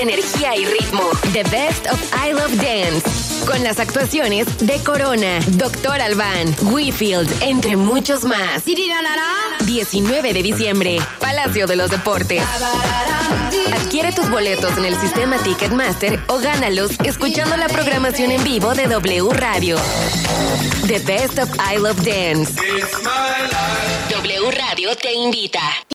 energía y ritmo. The Best of I Love Dance. Con las actuaciones de Corona, Dr. Alban, Whitfield, entre muchos más. 19 de diciembre, Palacio de los Deportes. Adquiere tus boletos en el sistema Ticketmaster o gánalos escuchando la programación en vivo de W Radio. The Best of I Love Dance. W Radio te invita.